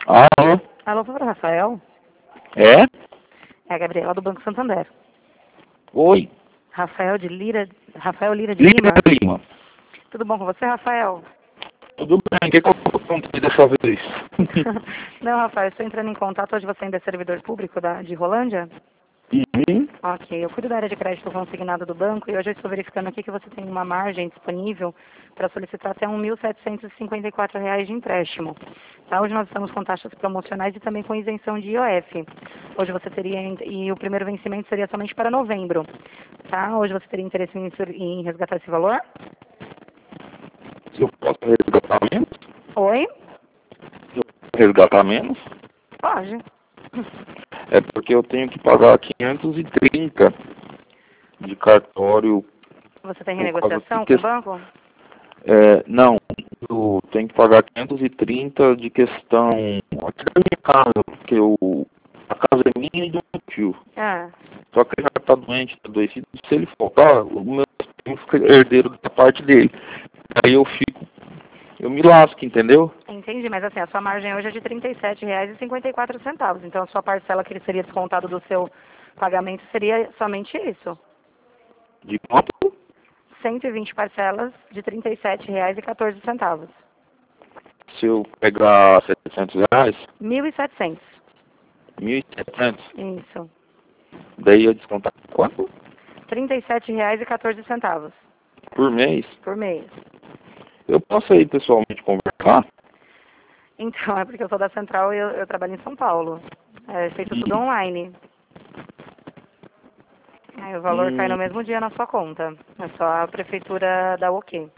Alô? Alô, por favor, Rafael? É? É a Gabriela do Banco Santander. Oi. Rafael Lira de Lívia Lima. Lima. Tudo bom com você, Rafael? Tudo bem? O que eu contei dessa vez? Não, Rafael, estou entrando em contato. Hoje você ainda é servidor público de Rolândia? Uhum. Ok, eu cuido da área de crédito consignado do banco e hoje eu estou verificando aqui que você tem uma margem disponível para solicitar até R$ 1.754 de empréstimo. Tá? Hoje nós estamos com taxas promocionais e também com isenção de IOF. Hoje você teria, e o primeiro vencimento seria somente para novembro. Tá? Hoje você teria interesse em resgatar esse valor? Se eu posso resgatar menos? Oi? Se eu posso resgatar menos? Pode. É porque eu tenho que pagar 530 de cartório. Você tem Por causa renegociação que com o banco? não, eu tenho que pagar 530 de questão aqui da minha casa, porque a casa é minha e do meu tio. Ah, Só que ele já está doente, está adoecido. Se ele faltar, o meu primo fica herdeiro da parte dele. Aí eu me lasco, entendeu? entendi, mas assim, a sua margem hoje é de R$ 37,54. Então a sua parcela que seria descontado do seu pagamento seria somente isso. De quanto? 120 parcelas de R$ 37,14. Se eu pegar R$ 700, 1.700. 1.700, Isso. daí eu descontar quanto? R$ 37,14 Por mês. por mês. Eu posso ir pessoalmente conversar? Então, é porque eu sou da Central e eu trabalho em São Paulo. É feito tudo online. Aí o valor cai no Hum, mesmo dia na sua conta. É só a prefeitura dar o ok.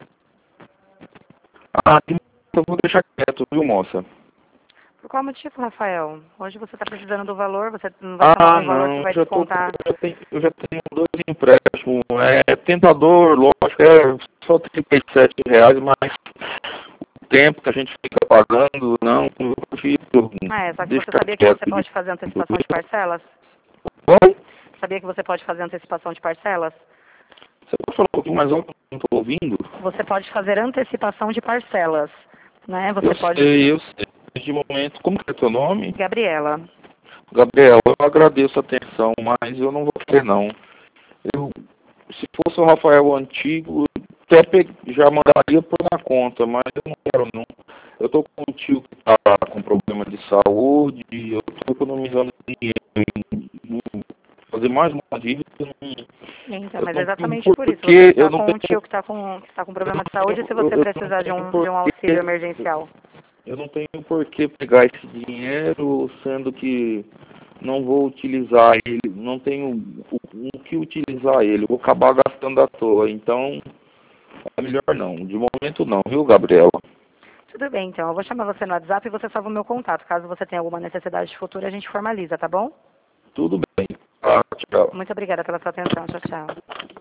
eu vou deixar quieto, viu, moça? Por qual motivo, Rafael? Hoje você está precisando do valor, você não vai ser um valor que Não, vai descontar. eu já tenho 2 empréstimos. É tentador, lógico, só R$ 37, mas o tempo que a gente fica pagando, não, eu prefiro Só que você deixar sabia que quieto. você pode fazer antecipação de parcelas? Oi? Sabia que você pode fazer antecipação de parcelas? Você pode falar um pouquinho mais alto? Não estou ouvindo. Você pode fazer antecipação de parcelas, né? Você Eu pode... sei, eu sei. De momento, como que é teu nome? Gabriela. Gabriel, eu agradeço a atenção, mas eu não vou querer não. Eu, se fosse o Rafael antigo, até já mandaria por na conta, mas eu não quero não. Eu tô com um tio que tá com problema de saúde, e eu tô economizando dinheiro em fazer mais uma dívida. Então, Eu mas é não tenho exatamente por isso. Você porquê, eu está não com um tenho, tio que está com eu problema não de saúde se tenho, você eu não precisar de tenho um auxílio porquê, emergencial. eu não tenho porquê pegar esse dinheiro, sendo que não vou utilizar ele, não tenho o que utilizar ele, vou acabar gastando à toa. Então, é melhor não. De momento não, viu, Gabriela? Tudo bem, então. Eu vou chamar você no WhatsApp e você salva o meu contato. Caso você tenha alguma necessidade futura, a gente formaliza, tá bom? Tudo bem. Ah, tchau. Muito obrigada pela sua atenção. Tchau, tchau.